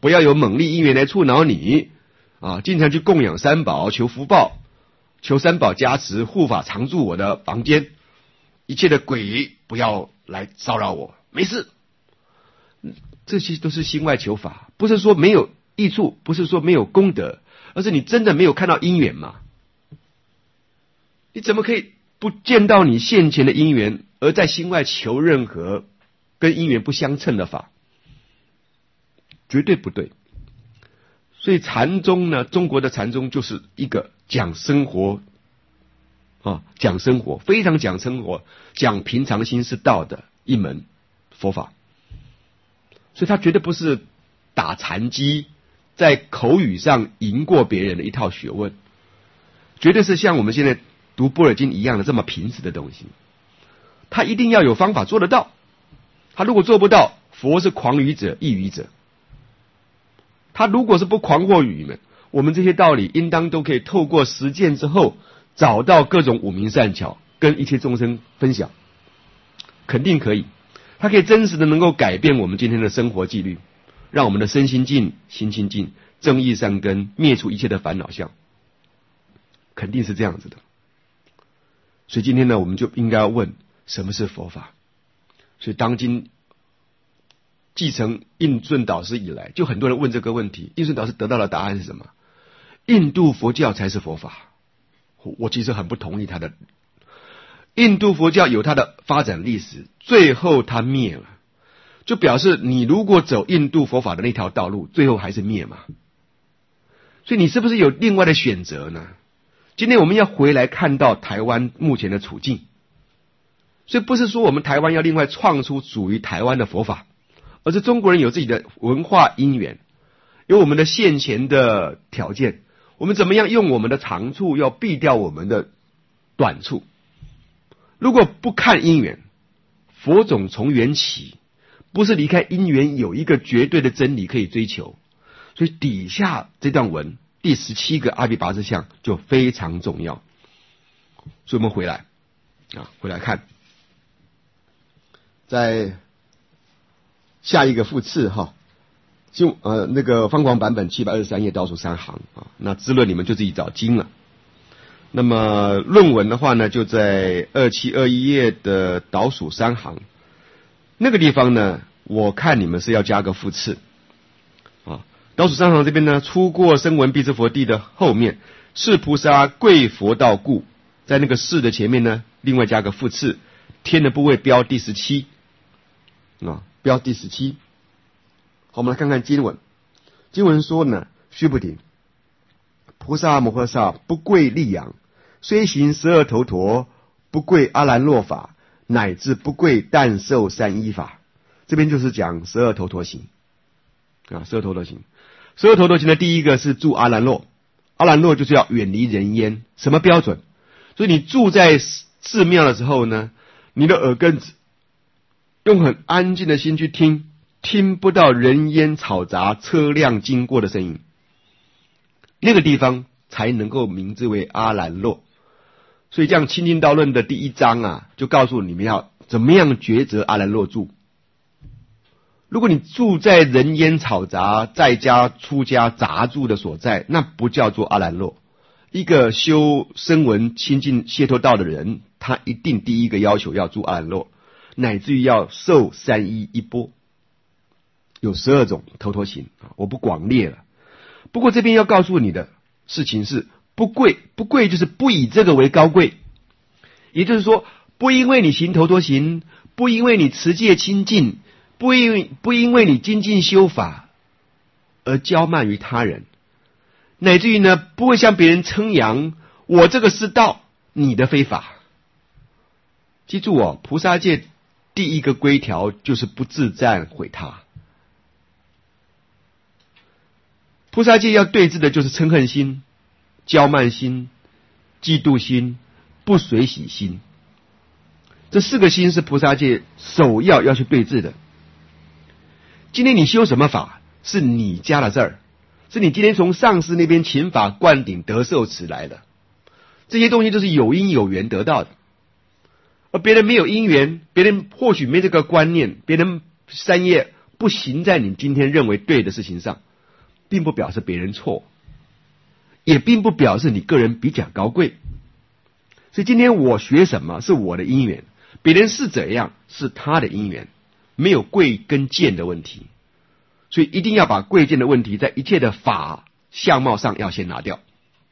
不要有猛力因缘来触恼你啊，经常去供养三宝，求福报，求三宝加持，护法常驻我的房间，一切的鬼不要来骚扰我，没事。这些都是心外求法，不是说没有益处，不是说没有功德，而是你真的没有看到因缘嘛？你怎么可以不见到你现前的因缘，而在心外求任何跟因缘不相称的法？绝对不对。所以禅宗呢，中国的禅宗就是一个讲生活啊，讲生活，非常讲生活，讲平常心是道的一门佛法。所以他绝对不是打禅机，在口语上赢过别人的一套学问，绝对是像我们现在读般若经一样的这么平实的东西。他一定要有方法做得到，他如果做不到，佛是诳语者、异语者。他如果是不诳惑语们，我们这些道理应当都可以透过实践之后，找到各种五明善巧，跟一切众生分享，肯定可以。它可以真实的能够改变我们今天的生活纪律，让我们的身心净、心清净，正义善根，灭除一切的烦恼相，肯定是这样子的。所以今天呢，我们就应该要问什么是佛法。所以当今继承印顺导师以来，就很多人问这个问题，印顺导师得到的答案是什么？印度佛教才是佛法。我其实很不同意他的。印度佛教有它的发展历史，最后它灭了，就表示你如果走印度佛法的那条道路，最后还是灭嘛。所以你是不是有另外的选择呢？今天我们要回来看到台湾目前的处境，所以不是说我们台湾要另外创出属于台湾的佛法，而是中国人有自己的文化因缘，有我们的现前的条件，我们怎么样用我们的长处要避掉我们的短处。如果不看因缘，佛种从缘起，不是离开因缘有一个绝对的真理可以追求。所以底下这段文第十七个阿毗跋致相就非常重要。所以我们回来啊，回来看，在下一个复次哈，就呃那个方广版本七百二十三页倒数三行啊，那资论你们就自己找经了。那么论文的话呢，就在二七二一页的倒数三行，那个地方呢，我看你们是要加个复次啊。倒数三行这边呢，出过声闻辟支佛地的后面，是菩萨贵佛道故，在那个是的前面呢，另外加个复次，天的部位标第十七啊，标第十七。好，我们来看看经文。经文说呢，须菩提，菩萨摩诃萨不贵利养，虽行十二头陀，不贵阿兰若法，乃至不贵但受三依法。这边就是讲十二头陀行啊，十二头陀行。十二头陀行的第一个是住阿兰若，阿兰若就是要远离人烟。什么标准？所以你住在寺庙的时候呢，你的耳根子用很安静的心去听，听不到人烟吵杂、车辆经过的声音，那个地方才能够名字为阿兰若。所以这样清净道论的第一章啊，就告诉你们要怎么样抉择阿兰若住。如果你住在人烟吵杂、在家出家杂住的所在，那不叫做阿兰若。一个修声闻清净解脱道的人，他一定第一个要求要住阿兰若，乃至于要受三依一钵，有十二种头陀行啊，我不广列了。不过这边要告诉你的事情是，不贵，不贵就是不以这个为高贵，也就是说，不因为你行头陀行，不因为你持戒清净，不因不因为你精进修法而骄慢于他人，乃至于呢，不会向别人称扬我这个是道，你的非法。记住哦，菩萨戒第一个规条就是不自赞毁他。菩萨戒要对治的就是嗔恨心、骄慢心、嫉妒心、不随喜心，这四个心是菩萨戒首要要去对治的。今天你修什么法，是你加了字儿，是你今天从上师那边请法灌顶得受持来的，这些东西都是有因有缘得到的，而别人没有因缘，别人或许没这个观念，别人三业不行在你今天认为对的事情上， 并不表示别人错，也并不表示你个人比较高贵。所以今天我学什么是我的因缘，别人是怎样是他的因缘，没有贵跟贱的问题。所以一定要把贵贱的问题在一切的法相貌上要先拿掉。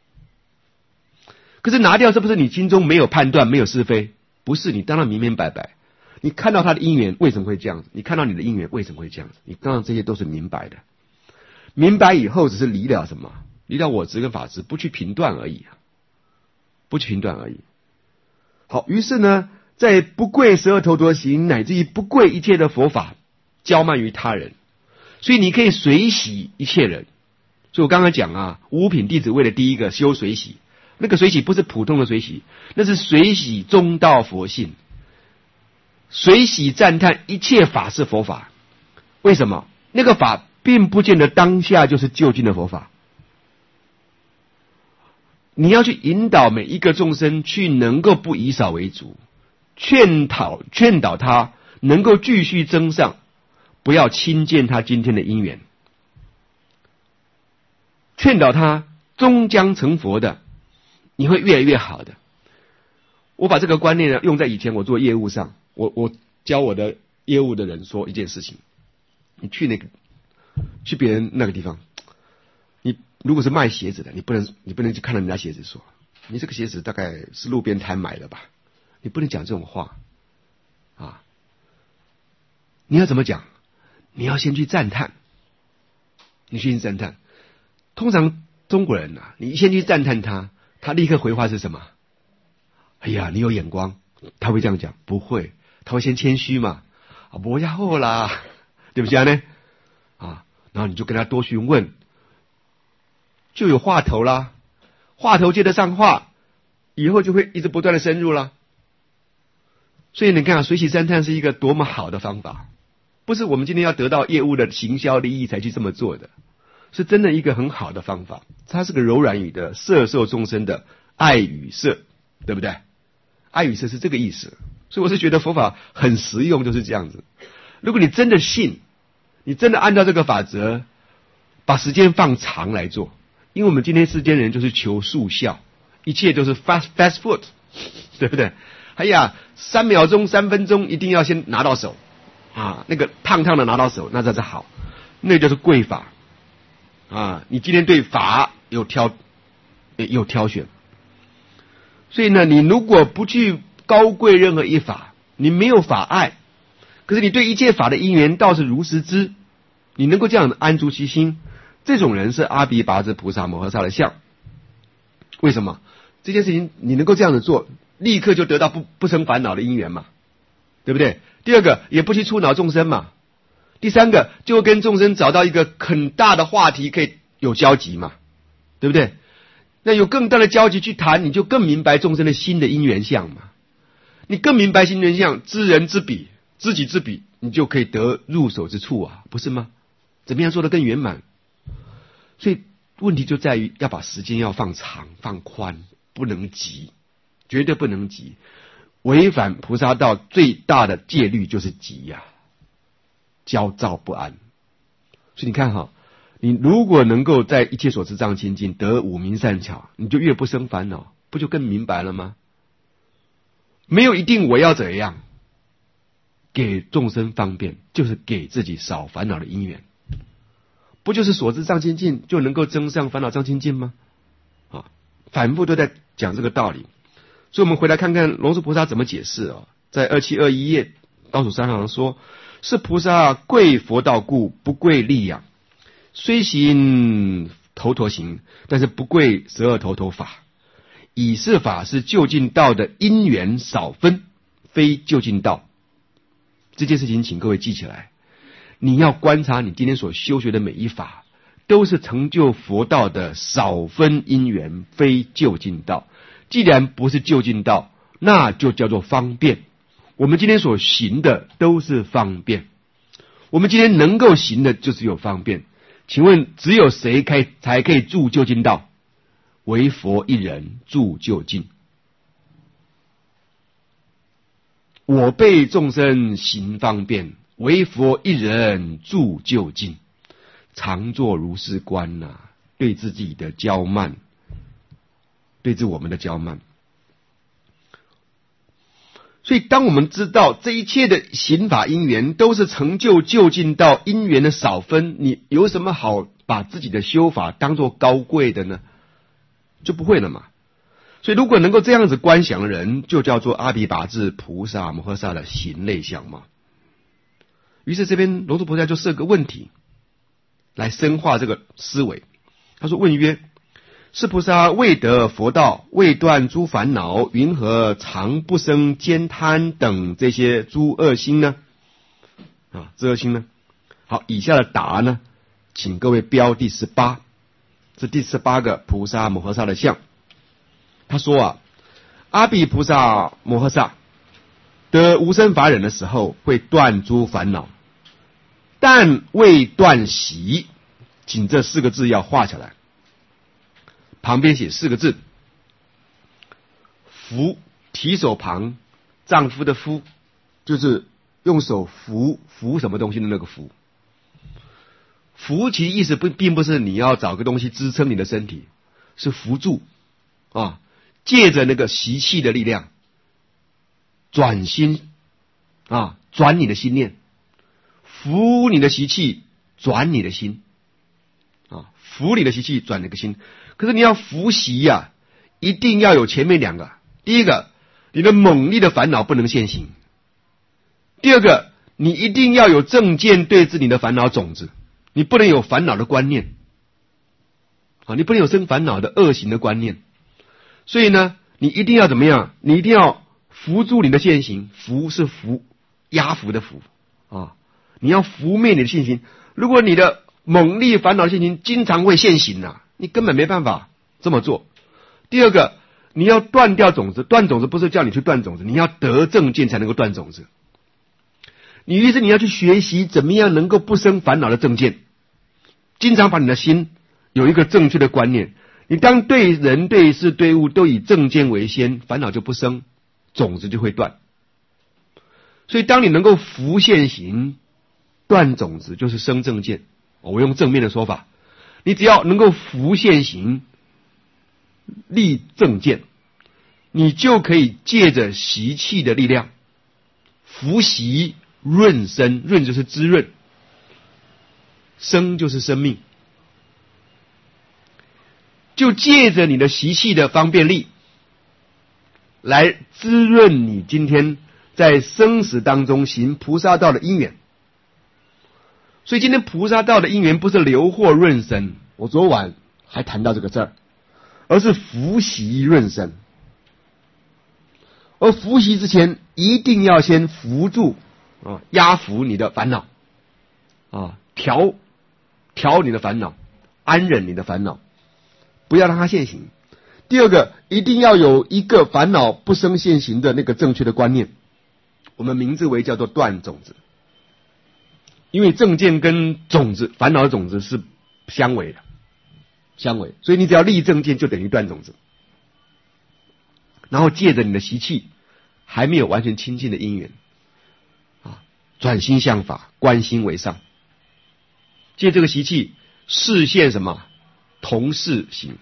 可是拿掉是不是你心中没有判断，没有是非？不是，你当然明明白白。你看到他的因缘为什么会这样子，你看到你的因缘为什么会这样子，你当然这些都是明白的。明白以后只是离了什么？离了我执跟法执，不去评断而已啊，不去评断而已。好，于是呢，在不贵十二头陀行，乃至于不贵一切的佛法，骄慢于他人。所以你可以随喜一切人。所以我刚刚讲啊，五品弟子为了第一个修随喜，那个随喜不是普通的随喜，那是随喜中道佛性，随喜赞叹一切法是佛法。为什么？那个法并不见得当下就是究竟的佛法。你要去引导每一个众生去能够不以少为主，劝导劝导他能够继续增上，不要轻贱他今天的因缘，劝导他终将成佛的，你会越来越好的。我把这个观念呢用在以前我做业务上，我我教我的业务的人说一件事情：你去那个去别人那个地方，你如果是卖鞋子的，你不能你不能去看到人家鞋子说你这个鞋子大概是路边摊买的吧，你不能讲这种话啊。你要怎么讲？你要先去赞叹，你先去赞叹。通常中国人啊，你先去赞叹他，他立刻回话是什么？哎呀，你有眼光。他会这样讲？不会，他会先谦虚嘛，啊，不要后啦，对不对呢？啊，然后你就跟他多询问，就有话头啦，话头接得上话，以后就会一直不断的深入啦。所以你看啊，随喜赞叹是一个多么好的方法，不是我们今天要得到业务的行销利益才去这么做的，是真的一个很好的方法。它是个柔软语的摄受众生的爱与色，对不对？爱与色是这个意思。所以我是觉得佛法很实用，就是这样子。如果你真的信，你真的按照这个法则把时间放长来做，因为我们今天世间人就是求速效，一切都是 fast fast food， 对不对？哎呀，三秒钟三分钟一定要先拿到手啊，那个烫烫的拿到手，那这是好，那就是贵法啊。你今天对法有挑有挑选，所以呢，你如果不去高贵任何一法，你没有法爱，可是你对一切法的因缘倒是如实知，你能够这样安住其心，这种人是阿鼻拔智菩萨摩诃萨的相。为什么？这件事情你能够这样子做，立刻就得到不不生烦恼的因缘嘛，对不对？第二个，也不去触恼众生嘛。第三个，就跟众生找到一个很大的话题可以有交集嘛，对不对？那有更大的交集去谈，你就更明白众生的心的因缘相嘛。你更明白心缘相，知人知彼，知己知彼，你就可以得入手之处啊，不是吗？怎么样做得更圆满？所以问题就在于要把时间要放长放宽，不能急，绝对不能急。违反菩萨道最大的戒律就是急呀、啊，焦躁不安。所以你看哈，你如果能够在一切所持障清净得五明善巧，你就越不生烦恼，不就更明白了吗？没有一定我要怎样，给众生方便，就是给自己少烦恼的因缘。不就是所知障清净就能够增上烦恼障清净吗？啊，反复都在讲这个道理。所以我们回来看看龙树菩萨怎么解释啊，在二七二一页倒数三行说：是菩萨贵佛道故，不贵利养，虽行头陀行，但是不贵十二头陀法。以是法是究竟道的因缘少分，非究竟道。这件事情请各位记起来，你要观察你今天所修学的每一法，都是成就佛道的少分因缘，非究竟道。既然不是究竟道，那就叫做方便。我们今天所行的都是方便，我们今天能够行的就只有方便。请问只有谁可以才可以住究竟道？唯佛一人住究竟。我辈众生行方便，唯佛一人住究竟。 常作如是观呐、啊，对自己的骄慢，对自我们的骄慢。所以当我们知道这一切的行法因缘都是成就就近到因缘的少分，你有什么好把自己的修法当作高贵的呢？就不会了嘛。所以如果能够这样子观想的人，就叫做阿比跋致菩萨摩诃萨的行类相貌。于是这边龙树菩萨就设个问题来深化这个思维。他说：问曰，是菩萨未得佛道，未断诸烦恼，云何常不生悭贪等这些诸恶心呢？啊，这恶心呢？好，以下的答呢，请各位标第十八，这第十八个菩萨摩诃萨的相。他说啊，阿比菩萨摩诃萨得无生法忍的时候，会断诸烦恼，但未断习，请这四个字要画下来。旁边写四个字：扶，提手旁，丈夫的夫，就是用手扶扶什么东西的那个扶。扶其实意思不并不是你要找个东西支撑你的身体，是扶住啊，借着那个习气的力量，转心啊，转你的心念，扶你的习气，转你的心啊，扶你的习气，转你的心。可是你要伏习呀、啊，一定要有前面两个。第一个，你的猛烈的烦恼不能现行；第二个，你一定要有正见对治你的烦恼种子，你不能有烦恼的观念啊，你不能有生烦恼的恶行的观念。所以呢，你一定要怎么样？你一定要扶住你的现行，扶是扶压服的扶啊，你要拂灭你的现行。如果你的猛烈烦恼的现行经常会现行啊，你根本没办法这么做。第二个，你要断掉种子，断种子不是叫你去断种子，你要得正见才能够断种子。你于是你要去学习怎么样能够不生烦恼的正见，经常把你的心有一个正确的观念。你当对人对事对物都以正见为先，烦恼就不生，种子就会断。所以当你能够伏现行，断种子，就是生正见。我用正面的说法，你只要能够伏现行，立正见，你就可以借着习气的力量，伏习润生，润就是滋润，生就是生命，就借着你的习气的方便力，来滋润你今天在生死当中行菩萨道的因缘。所以今天菩萨道的因缘不是流或润生，我昨晚还谈到这个字儿，而是伏习润生。而伏习之前，一定要先扶住啊，压服你的烦恼啊，调调你的烦恼，安忍你的烦恼，不要让它现行。第二个，一定要有一个烦恼不生现行的那个正确的观念，我们名字为叫做断种子。因为正见跟种子烦恼的种子是相违的，相违，所以你只要立正见就等于断种子。然后借着你的习气还没有完全清净的因缘啊，转心向法，观心为上，借这个习气示现什么同事行，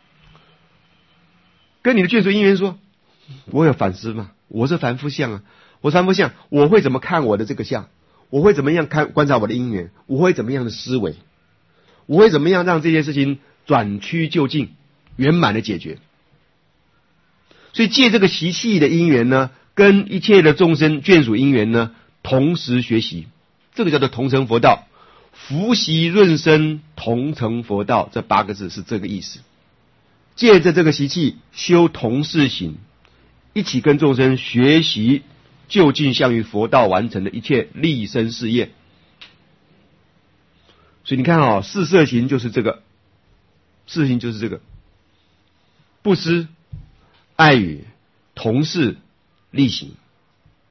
跟你的眷属因缘说，我有反思吗？我是凡夫相啊，我凡夫相，我会怎么看我的这个相？我会怎么样看观察我的因缘？我会怎么样的思维？我会怎么样让这件事情转趋就近，圆满的解决？所以借这个习气的因缘呢，跟一切的众生眷属因缘呢，同时学习，这个叫做同成佛道。伏习润生，同成佛道，这八个字是这个意思。借着这个习气修同事行，一起跟众生学习就近向于佛道完成的一切立身事业。所以你看啊、哦，四摄行就是这个，四行就是这个，布施、爱语、同事、力行。